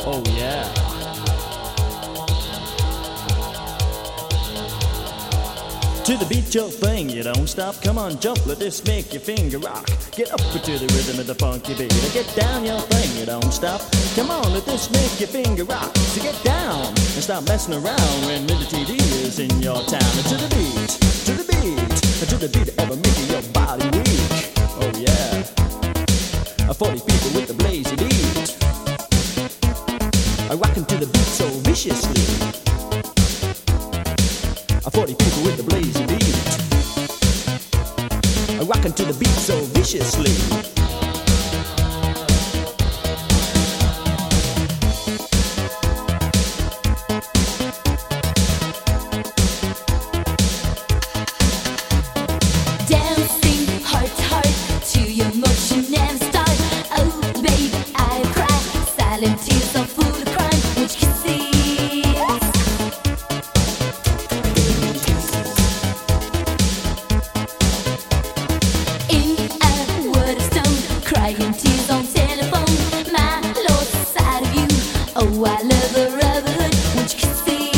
Oh yeah. To the beat your thing, you don't stop. Come on, jump, let this make your finger rock. Get up to the rhythm of the funky beat. Get down your thing, you don't stop. Come on, let this make your finger rock. So get down and stop messing around when Linda TD is in your town. And to the beat, to the beat, to the beat ever making your body weak. Oh yeah. 40 people with the blazy beat. Rocking to the beat so viciously. 40 people with the blazy beat. Rocking to the beat so viciously. Dancing heart to heart to your motion and start. Oh baby, I cry. Silent tears are full of crime, which you can see. Crying tears on telephone, my lost side of you. Oh, I love the brotherhood, which you can see.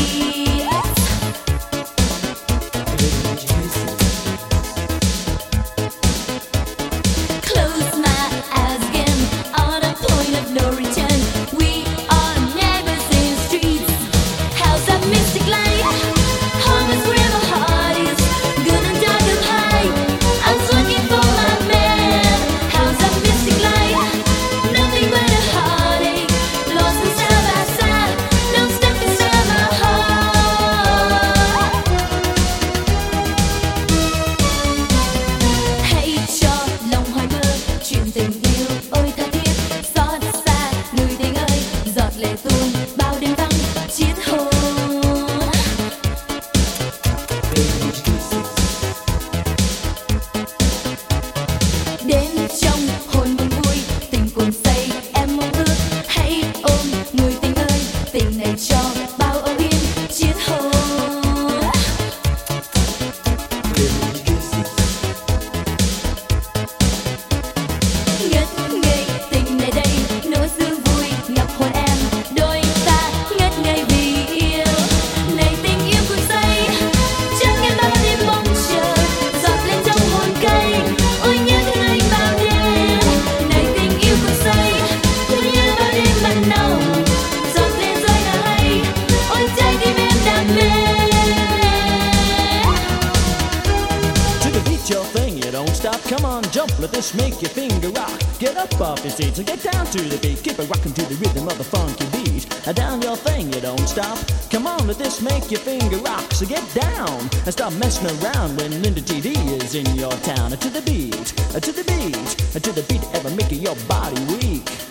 Close my eyes again on a point of no return. We are neighbors in the streets. How's that mystic light? Home is where my heart is. Good and dark and high. I was looking for my man. How's that mystic light? Nothing but a heartache. Lost and side by side. No stuck inside my heart. Hãy cho lòng hoài mơ chuyện tình yêu ôi tha thiết. Xót xa người tình ơi, giọt lệ tuôn bao đêm vắng chiết hồn. Đến trong hồn buồn vui, tình cuồng say em mong ước. Hãy ôm người tình ơi, tình này cho bao âu yếm chiết hồn. Ngất ngây tình này đây, nỗi sương vui ngập hồn em. Đôi ta ngất ngây vì yêu, này tình yêu cuồng say. Chẳng nghe bao đêm mong chờ, giọt lên trong hồn cây. Ôi nhớ thương anh bao đêm, này tình yêu cuồng say. Thương nhớ bao đêm mặn nồng, giọt lên rơi là hay. Ôi trái tim em đam mê. To the beat your thing, you don't stop. Come on, jump, let this make your finger rock. Get up off your seat, so get down to the beat. Keep it rocking to the rhythm of the funky beat. Down your thing, you don't stop. Come on, let this make your finger rock. So get down and stop messing around when Linda TD is in your town. To the beat, to the beat, to the beat ever making your body weak.